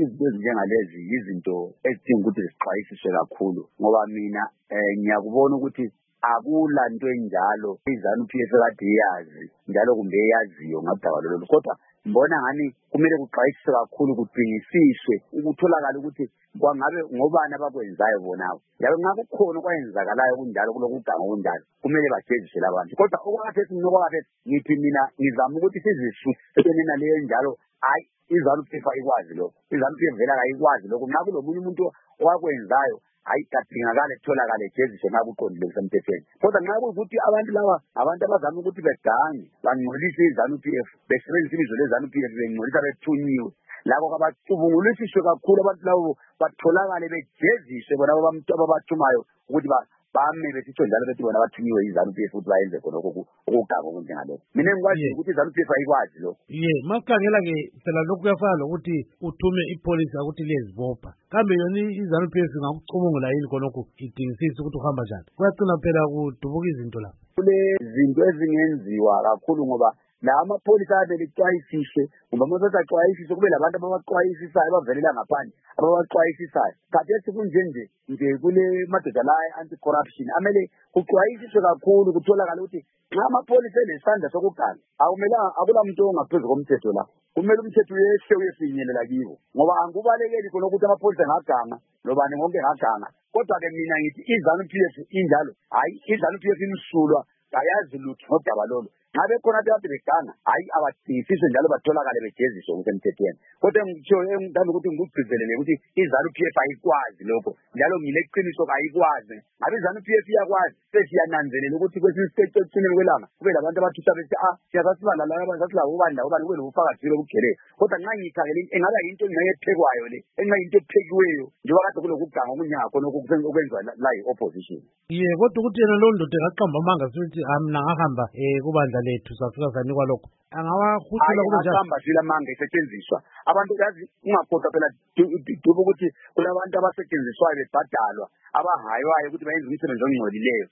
izinto ezinjengalezi izinto ezidinga ukuthi zixwayisiswe kakhulu ngoba mina ngiyakubona ukuthi akula nto enjalo iZANU-PF ekade iyazi njalo kumbe eyaziyo ngadaba lolu kodwa ngibona ngani kumele kuxwayisiswe kakhulu kudingisiswe ukutholakala ukuthi kwangabe ngobani abakwenzayo bona yabe ngabe kukhona okwenzakalayo kunjalo kulokuganga kunjalo kumele bajeziswe labantu kodwa okwakhethe ngithi mina ngizama ukuthi sizisuse leyo njalo hayi iZANU-PF ayikwazi lokho iZANU-PF vela ayikwazi lokho nxa kulomunye umuntu owakwenzayo hayi kadingakala etholakala ejeziswe nxa kuqondile kusemthethweni kodwa nxa kuyikuthi abantu laba abantu abazama ukuthi begange bangcolise iZANU-PF besebenzisa ibizo leZANU-PF bengcolisa bethunyiwe labo kabacubungulisiswe kakhulu abantu labo batholakale bejeziswe bona ababathumayo ukuthi bame besitsho njalo bethi bona bathunyiwe iZANU-PF ukuthi bayenze khona okuganga okunjengalokho mina ngikwazi ukuthi iZANU-PF ayikwazi lokho masikhangela-ke phela lokhu kuyafana lokuthi uthume ipolisi akuthi liyezibopha kambe yona iZANU-PF ingakucubungula yini khonokho idingisise ukuthi uhamba njani kuyagcina phela kudubuka izinto lapho kulezinto ezingenziwa kakhulu ngoba la amapholisa abele xwayisiswe ngoba mase axwayisiswe kube labantu ababaxwayisisayo bavelela ngaphandle ababaxwayisisayo khathesi nje kule madoda la anti-corruption amele kuxwayisiswe kakhulu kutholakala ukuthi nxa amapholisa elesandla sokuganga akula muntu ongaphezu komthetho la kumele umthetho uyehle uyefinyelela kibo ngoba angikubalekeli khona ukuthi amapholisa ngaganga lobani konke ngaganga kodwa-ke mina ngithi iZANU-PF injalo hayi iZANU-PF imsulwa kayazi lutho ngodaba lolo nxa bekhona abantu beganga hayi abadingisiswe njalo batholakale bejeziswe kusemthethweni kodwa engithanda ukuthi ngikugcizelele ukuthi iZANU-PF ayikwazi lokho njalo ngileqiniso kayikwazi ngabe iZANU-PF iyakwazi sesiyananzelela ukuthi kwesinye isikhathi ekucineni kwelanga kube labantu abathutha besithi siyasasibala laba sasilabo ubani kube lobufakazi obugeleyo kodwa nxa ngiyikhangele engabe yinto engayephekwayo le enxa yinto ephekiweyo njengoba kade kulokuganga okunjengakhona okwenziwa la yi-opposition kodwa ukuthi yena lowo ndoda engaqamba amanga sithi mina ngahamba kubandla lethu safika sanikwa lokho angawahutshela kunjahamba sila manga esetshenziswa abantu yazi ungakhohlwa phela dubu ukuthi kulabantu abasetshenziswayo bebhadalwa abahaywayo ukuthi bayenze umsebenzi ongcolileyo